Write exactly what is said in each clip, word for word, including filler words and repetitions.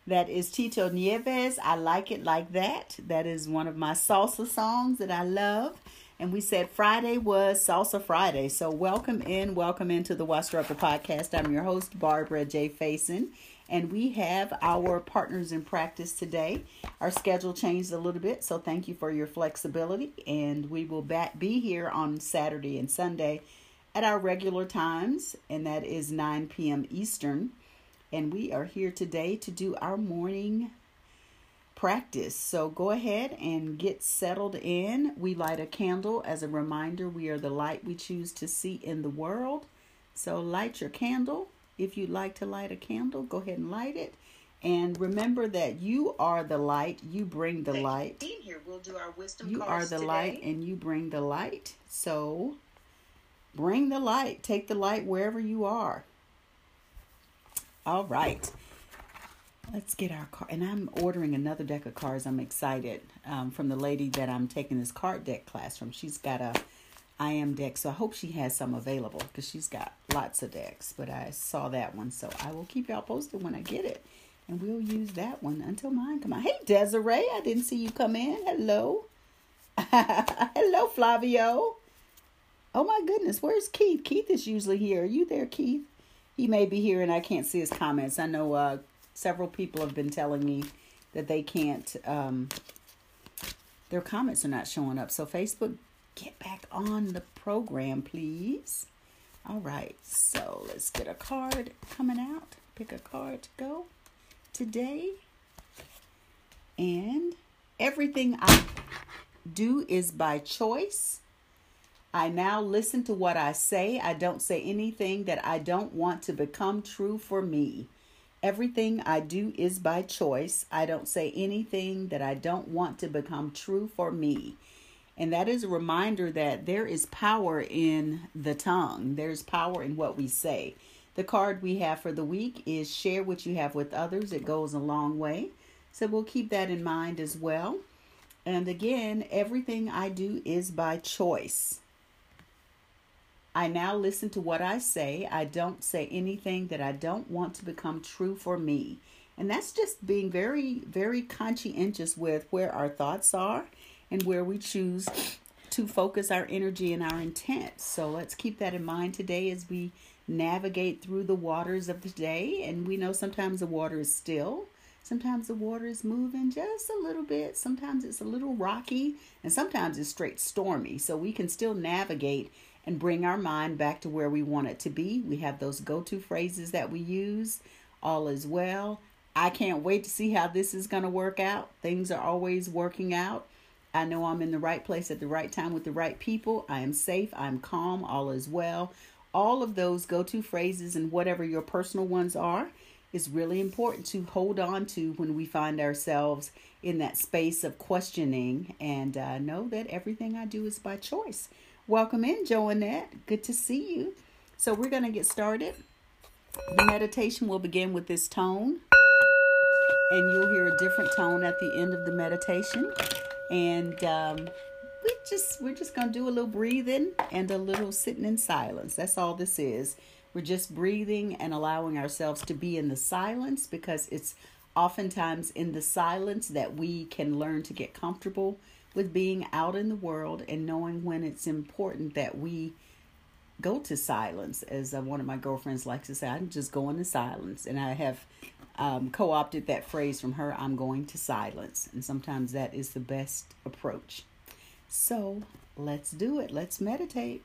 That is Tito Nieves. I Like It Like That. That is one of my salsa songs that I love. And we said Friday was Salsa Friday. So welcome in, welcome into the Watch Struggle podcast. I'm your host, Barbara J. Faison. And we have our partners in practice today. Our schedule changed a little bit, so thank you for your flexibility. And we will back be here on Saturday and Sunday at our regular times, and that is nine p.m. Eastern. And we are here today to do our morning practice. So go ahead and get settled in. We light a candle as a reminder. We are the light we choose to see in the world. So light your candle. If you'd like to light a candle, go ahead and light it. And remember that you are the light. You bring the light. Here, we'll do our wisdom you are the today. light and you bring the light. So bring the light. Take the light wherever you are. All right. Let's get our card. And I'm ordering another deck of cards. I'm excited um, from the lady that I'm taking this card deck class from. She's got a I am deck. So I hope she has some available because she's got lots of decks. But I saw that one. So I will keep y'all posted when I get it. And we'll use that one until mine come out. Hey, Desiree. I didn't see you come in. Hello. Hello, Flavio. Oh, my goodness. Where's Keith? Keith is usually here. Are you there, Keith? He may be here and I can't see his comments. I know uh, several people have been telling me that they can't, um, their comments are not showing up. So Facebook, get back on the program, please. All right. So let's get a card coming out. Pick a card to go today. And everything I do is by choice. I now listen to what I say. I don't say anything that I don't want to become true for me. Everything I do is by choice. I don't say anything that I don't want to become true for me. And that is a reminder that there is power in the tongue. There's power in what we say. The card we have for the week is share what you have with others. It goes a long way. So we'll keep that in mind as well. And again, everything I do is by choice. I now listen to what I say. I don't say anything that I don't want to become true for me. And that's just being very, very conscientious with where our thoughts are and where we choose to focus our energy and our intent. So let's keep that in mind today as we navigate through the waters of the day. And we know sometimes the water is still. Sometimes the water is moving just a little bit. Sometimes it's a little rocky. And sometimes it's straight stormy. So we can still navigate and bring our mind back to where we want it to be. We have those go-to phrases that we use. All is well. I can't wait to see how this is going to work out. Things are always working out. I know I'm in the right place at the right time with the right people. I am safe. I'm calm. All is well. All of those go-to phrases and whatever your personal ones are is really important to hold on to when we find ourselves in that space of questioning, and uh, know that everything I do is by choice. Welcome in, Joannette. Good to see you. So we're going to get started. The meditation will begin with this tone. And you'll hear a different tone at the end of the meditation. And um, we just, we're just going to do a little breathing and a little sitting in silence. That's all this is. We're just breathing and allowing ourselves to be in the silence, because it's oftentimes in the silence that we can learn to get comfortable with being out in the world and knowing when it's important that we go to silence. As uh, one of my girlfriends likes to say, I'm just going to silence. And I have um, co-opted that phrase from her, I'm going to silence. And sometimes that is the best approach. So let's do it. Let's meditate.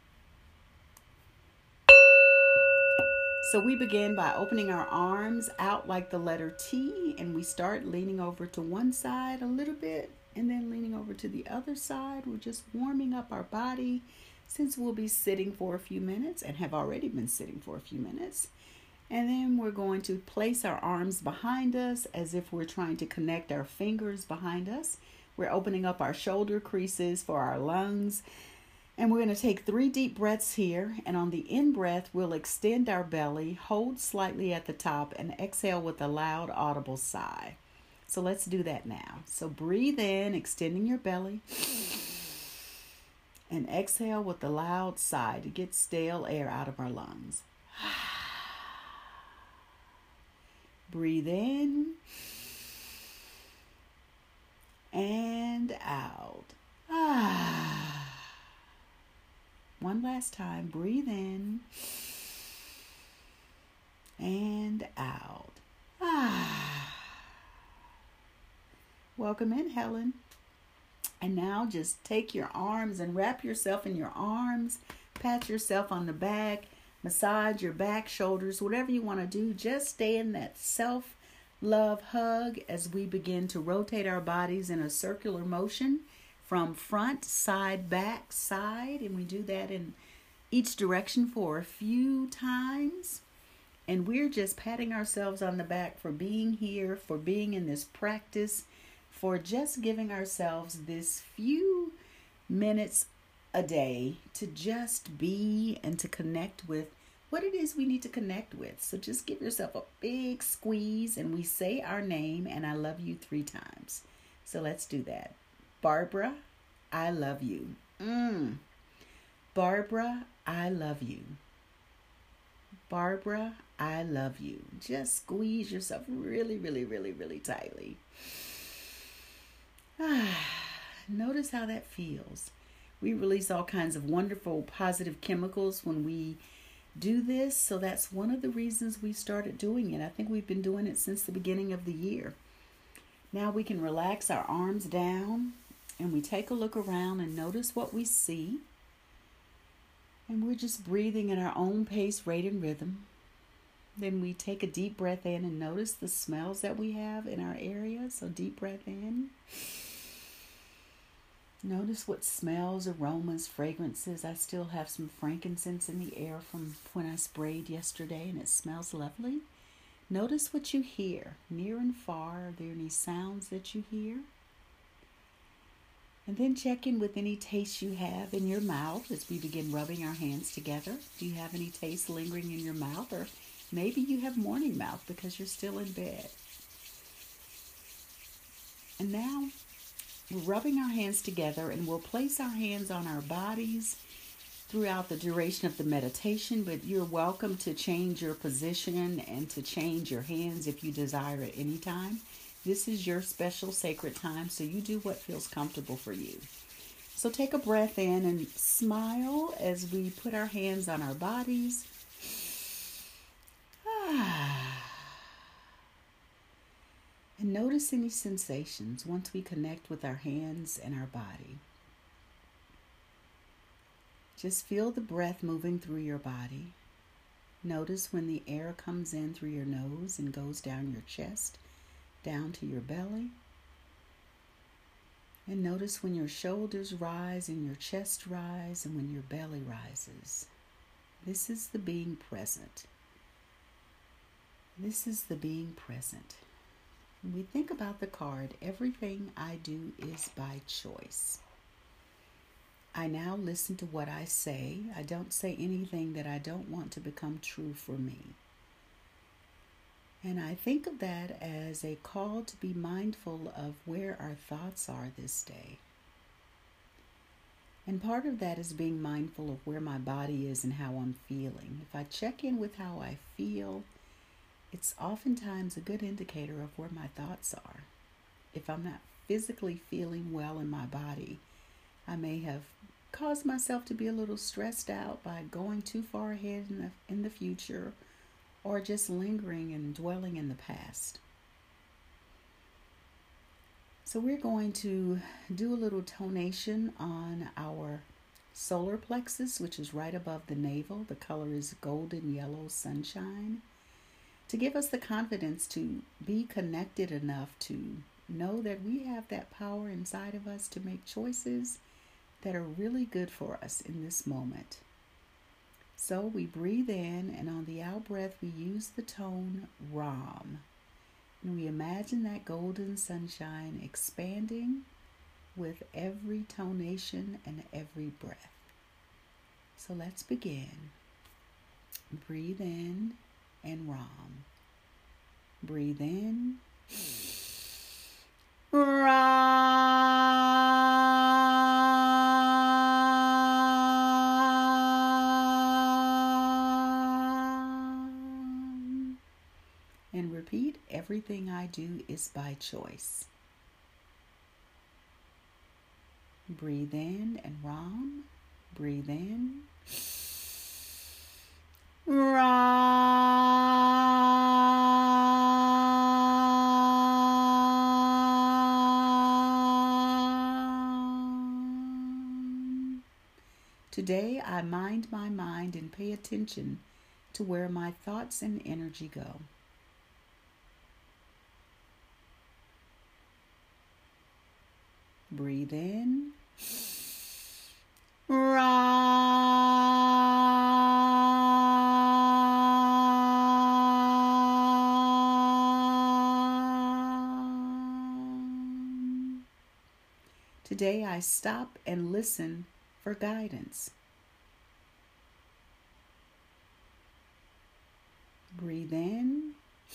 So we begin by opening our arms out like the letter T, and we start leaning over to one side a little bit and then leaning over to the other side. We're just warming up our body since we'll be sitting for a few minutes and have already been sitting for a few minutes. And then we're going to place our arms behind us as if we're trying to connect our fingers behind us. We're opening up our shoulder creases for our lungs. And we're going to take three deep breaths here. And on the in-breath, we'll extend our belly, hold slightly at the top, and exhale with a loud, audible sigh. So let's do that now. So breathe in, extending your belly. And exhale with a loud sigh to get stale air out of our lungs. Breathe in and out. Ah. One last time. Breathe in and out. Ah. Welcome in, Helen. And now just take your arms and wrap yourself in your arms. Pat yourself on the back. Massage your back, shoulders, whatever you want to do. Just stay in that self-love hug as we begin to rotate our bodies in a circular motion from front, side, back, side. And we do that in each direction for a few times. And we're just patting ourselves on the back for being here, for being in this practice, for just giving ourselves this few minutes a day to just be and to connect with what it is we need to connect with. So just give yourself a big squeeze, and we say our name and I love you three times. So let's do that. Barbara, I love you. Mm. Barbara, I love you. Barbara, I love you. Just squeeze yourself really, really, really, really tightly. Ah, notice how that feels. We release all kinds of wonderful positive chemicals when we do this. So that's one of the reasons we started doing it. I think we've been doing it since the beginning of the year. Now we can relax our arms down and we take a look around and notice what we see. And we're just breathing at our own pace, rate, and rhythm. Then we take a deep breath in and notice the smells that we have in our area. So deep breath in. Notice what smells, aromas, fragrances. I still have some frankincense in the air from when I sprayed yesterday, and it smells lovely. Notice what you hear, near and far. Are there any sounds that you hear? And then check in with any taste you have in your mouth as we begin rubbing our hands together. Do you have any taste lingering in your mouth? Or maybe you have morning mouth because you're still in bed. And now we're rubbing our hands together, and we'll place our hands on our bodies throughout the duration of the meditation, but you're welcome to change your position and to change your hands if you desire at any time. This is your special sacred time, so you do what feels comfortable for you. So take a breath in and smile as we put our hands on our bodies. Ah. And notice any sensations once we connect with our hands and our body. Just feel the breath moving through your body. Notice when the air comes in through your nose and goes down your chest, down to your belly. And notice when your shoulders rise and your chest rise and when your belly rises. This is the being present. This is the being present. When we think about the card, everything I do is by choice. I now listen to what I say. I don't say anything that I don't want to become true for me. And I think of that as a call to be mindful of where our thoughts are this day. And part of that is being mindful of where my body is and how I'm feeling. If I check in with how I feel, it's oftentimes a good indicator of where my thoughts are. If I'm not physically feeling well in my body, I may have caused myself to be a little stressed out by going too far ahead in the, in the future, or just lingering and dwelling in the past. So we're going to do a little tonation on our solar plexus, which is right above the navel. The color is golden yellow sunshine, to give us the confidence to be connected enough to know that we have that power inside of us to make choices that are really good for us in this moment. So we breathe in, and on the out breath, we use the tone Ram. And we imagine that golden sunshine expanding with every tonation and every breath. So let's begin. Breathe in and Ram. Breathe in. Ram. And we're repeat, everything I do is by choice. Breathe in and Ram. Breathe in. Ram. Today I mind my mind and pay attention to where my thoughts and energy go. Breathe in. Ram. Today I stop and listen for guidance. Breathe in.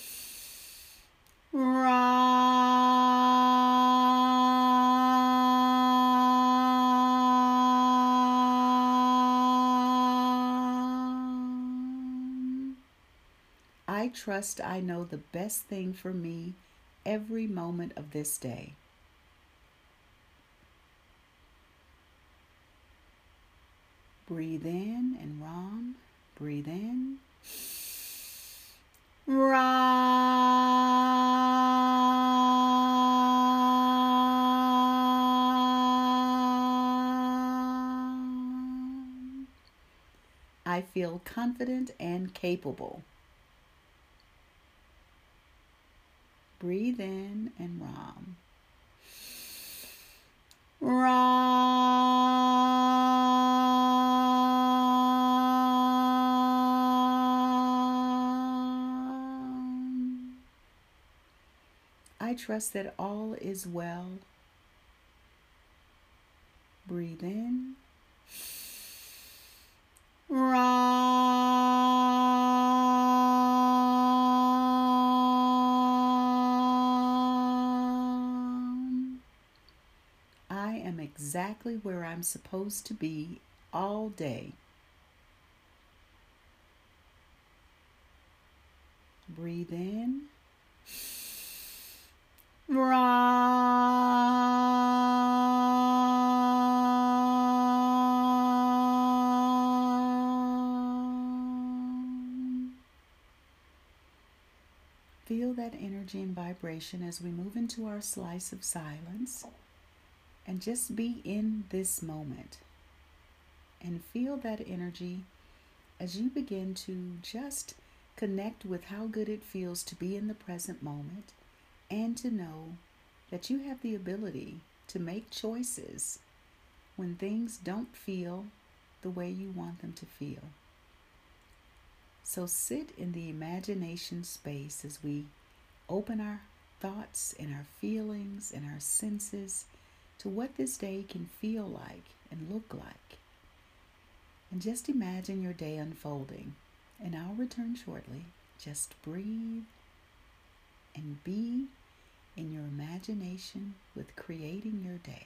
Ram. I trust I know the best thing for me every moment of this day. Breathe in and Ram. Breathe in. Ram. I feel confident and capable. Breathe in and Ram. Ram. I trust that all is well. Breathe in. Ram. I am exactly where I'm supposed to be all day. Breathe in. Ram. Feel that energy and vibration as we move into our slice of silence, and just be in this moment. And feel that energy as you begin to just connect with how good it feels to be in the present moment, and to know that you have the ability to make choices when things don't feel the way you want them to feel. So sit in the imagination space as we open our thoughts and our feelings and our senses to what this day can feel like and look like. And just imagine your day unfolding. And I'll return shortly. Just breathe and be in your imagination with creating your day.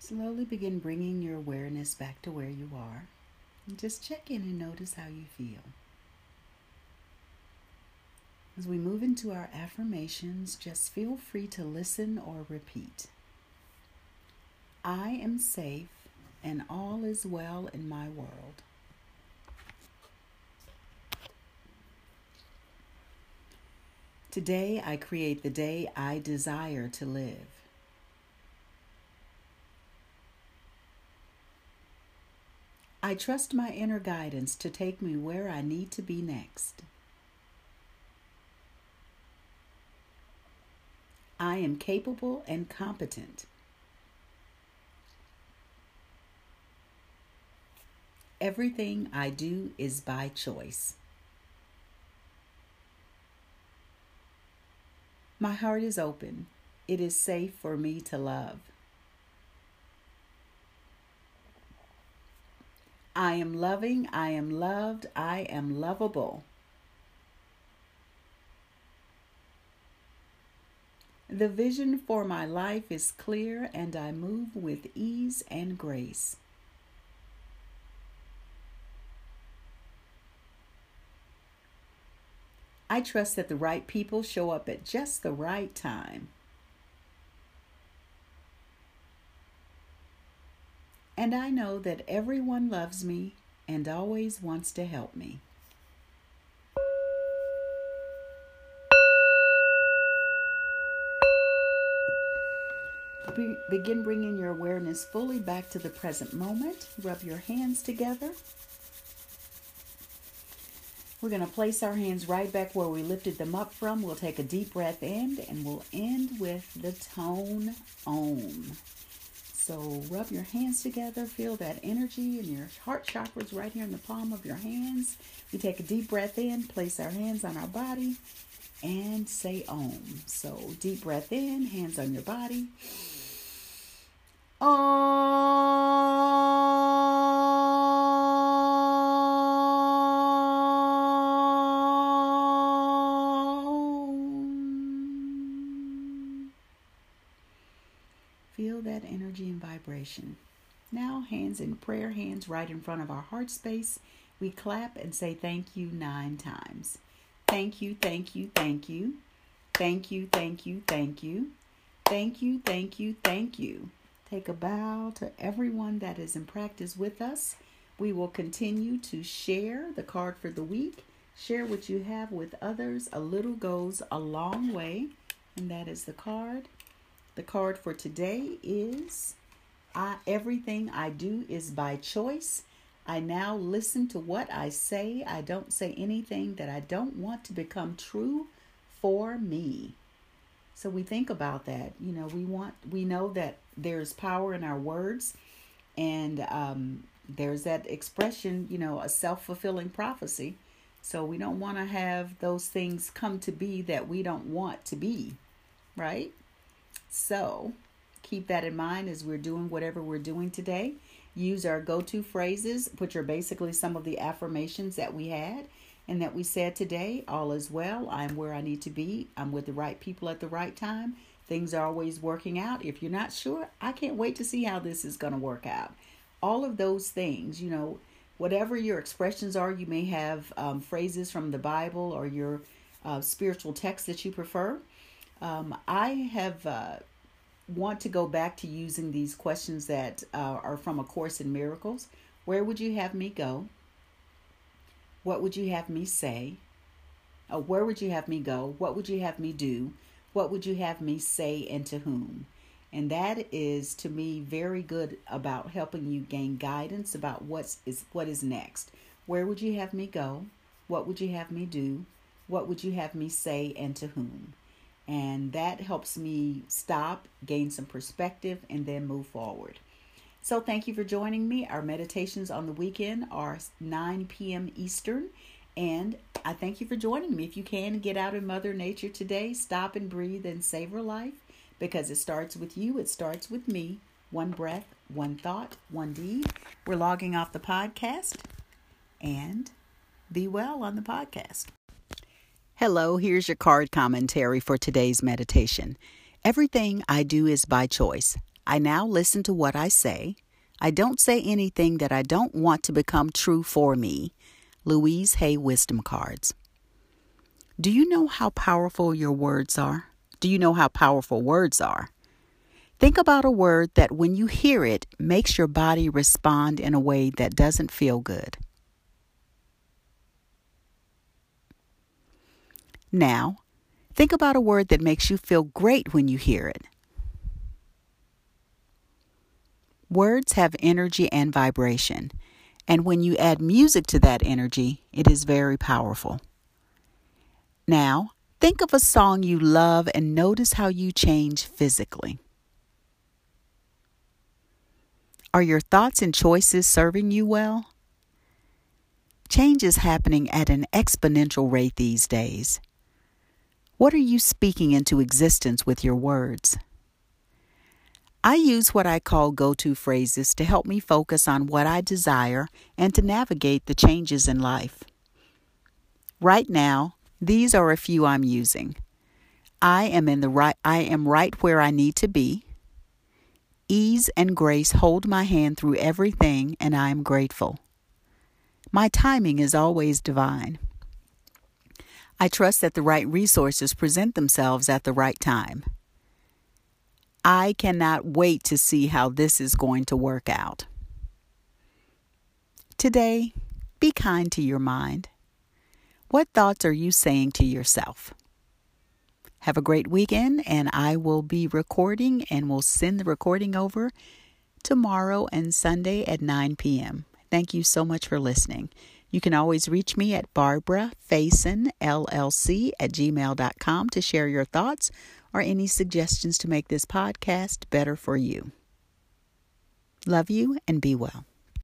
Slowly begin bringing your awareness back to where you are. And just check in and notice how you feel. As we move into our affirmations, just feel free to listen or repeat. I am safe and all is well in my world. Today I create the day I desire to live. I trust my inner guidance to take me where I need to be next. I am capable and competent. Everything I do is by choice. My heart is open. It is safe for me to love. I am loving. I am loved. I am lovable. The vision for my life is clear and I move with ease and grace. I trust that the right people show up at just the right time. And I know that everyone loves me and always wants to help me. Be- begin bringing your awareness fully back to the present moment. Rub your hands together. We're going to place our hands right back where we lifted them up from. We'll take a deep breath in and we'll end with the tone Om. So rub your hands together. Feel that energy in your heart chakras right here in the palm of your hands. We take a deep breath in, place our hands on our body, and say Om. So deep breath in, hands on your body. Om. Feel that energy and vibration. Now, hands in prayer, hands right in front of our heart space. We clap and say thank you nine times. Thank you, thank you, thank you. Thank you, thank you, thank you. Thank you, thank you, thank you. Take a bow to everyone that is in practice with us. We will continue to share the card for the week. Share what you have with others. A little goes a long way. And that is the card. The card for today is I, everything I do is by choice. I now listen to what I say. I don't say anything that I don't want to become true for me. So we think about that. You know, we want, we know that there's power in our words, and um, there's that expression, you know, a self-fulfilling prophecy. So we don't want to have those things come to be that we don't want to be, right? So keep that in mind as we're doing whatever we're doing today. Use our go-to phrases, which are basically some of the affirmations that we had and that we said today. All is well. I'm where I need to be. I'm with the right people at the right time. Things are always working out. If you're not sure, I can't wait to see how this is going to work out. All of those things, you know, whatever your expressions are, you may have um, phrases from the Bible or your uh, spiritual text that you prefer. Um, I have uh, want to go back to using these questions that uh, are from A Course in Miracles. Where would you have me go? What would you have me say? Uh, where would you have me go? What would you have me do? What would you have me say and to whom? And that is, to me, very good about helping you gain guidance about what's is what is next. Where would you have me go? What would you have me do? What would you have me say and to whom? And that helps me stop, gain some perspective, and then move forward. So thank you for joining me. Our meditations on the weekend are nine p.m. Eastern. And I thank you for joining me. If you can, get out in Mother Nature today. Stop and breathe and savor life, because it starts with you. It starts with me. One breath, one thought, one deed. We're logging off the podcast. And be well on the podcast. Hello, here's your card commentary for today's meditation. Everything I do is by choice. I now listen to what I say. I don't say anything that I don't want to become true for me. Louise Hay Wisdom Cards. Do you know how powerful your words are? Do you know how powerful words are? Think about a word that when you hear it makes your body respond in a way that doesn't feel good. Now, think about a word that makes you feel great when you hear it. Words have energy and vibration, and when you add music to that energy, it is very powerful. Now, think of a song you love and notice how you change physically. Are your thoughts and choices serving you well? Change is happening at an exponential rate these days. What are you speaking into existence with your words? I use what I call go-to phrases to help me focus on what I desire and to navigate the changes in life. Right now, these are a few I'm using. I am in the right I am right where I need to be. Ease and grace hold my hand through everything, and I am grateful. My timing is always divine. I trust that the right resources present themselves at the right time. I cannot wait to see how this is going to work out. Today, be kind to your mind. What thoughts are you saying to yourself? Have a great weekend, and I will be recording and will send the recording over tomorrow and Sunday at nine p.m. Thank you so much for listening. You can always reach me at Barbara Faison, L L C at gmail dot com to share your thoughts or any suggestions to make this podcast better for you. Love you and be well.